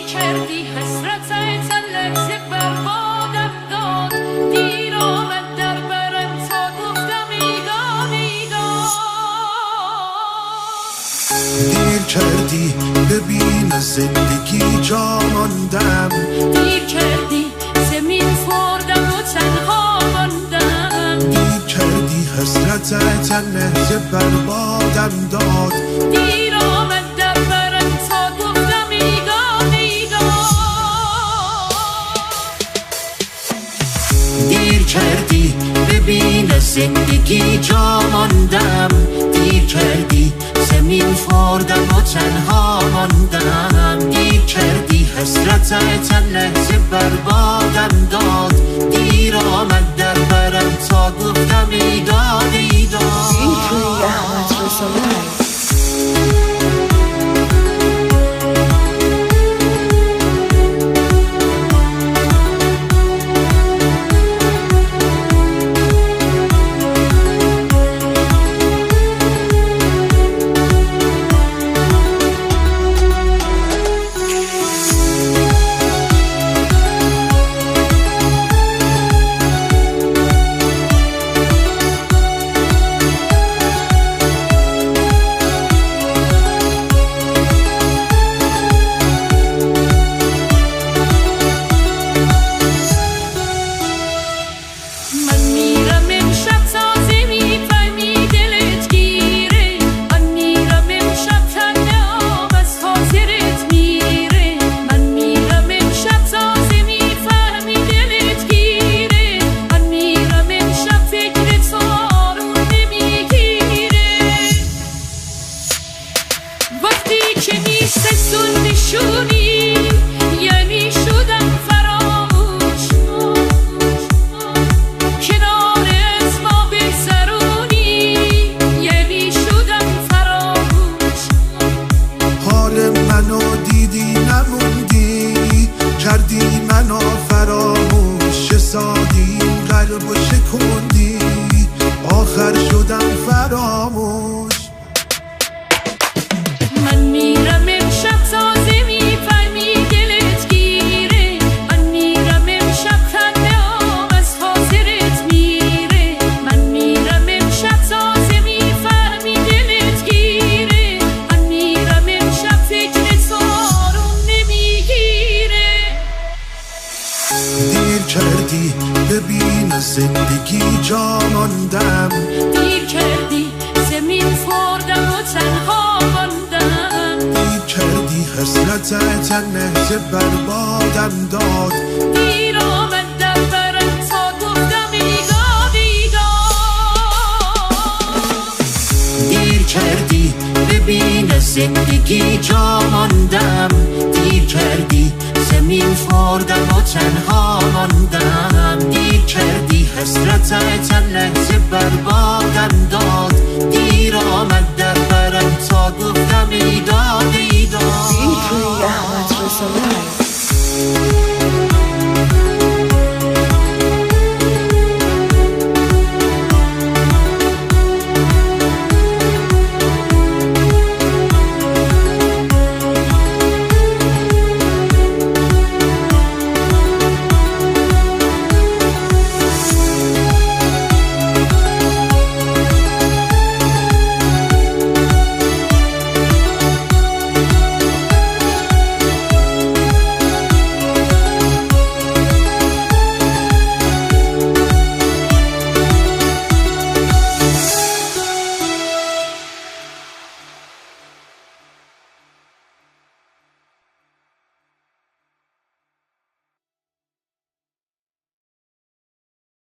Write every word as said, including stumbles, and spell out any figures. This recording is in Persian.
کردی حسرت چند لحظه بربادم داد، دیر آمد در برم تا گفتم ایدان ایدان. دیر کردی ببین زندگی جا ماندم، دیر کردی زمین خوردم و تنها ماندم، دیر کردی حسرت چند لحظه بربادم داد، دیر آمد در برم تا گفتم ایدان ایدان. دیر کردی ببین زندگی جا ماندم، دیر کردی زمین خوردم و تنها ماندم، دیر کردی حسرت چند لحظه بربادم داد، دیر آمد در برم تا گفتم ایدان ایدان. یعنی شدم فراموش، کنار اسما بگذرونی یعنی شدم فراموش. حال منو دیدی نموندی، کردی منو فراموش، سادی قلبو شکوندی، آخر شدم فراموش. من میرم امشب تازه میفهمی دلت گیره، من میرم امشب تنهام از خاطرت میره، من میرم امشب تازه میفهمی دلت گیره، من میرم امشب فکرت آروم نمیگیره. دیر کردی ببین زندگی جا ماندم، دیر کردی زمین خوردم و تنها ماندم، دیر کردی حسرت چند لحظه بربادم داد، دیر آمد در برم تا گفتم ایدان ایدان. دیر کردی ببین زندگی جا ماندم، دیر کردی زمین خوردم و تنها ماندم، دیر کردی حسرت چند لحظه بربادم داد، دیر آمد در برم تا گفتم ایدان ایدان.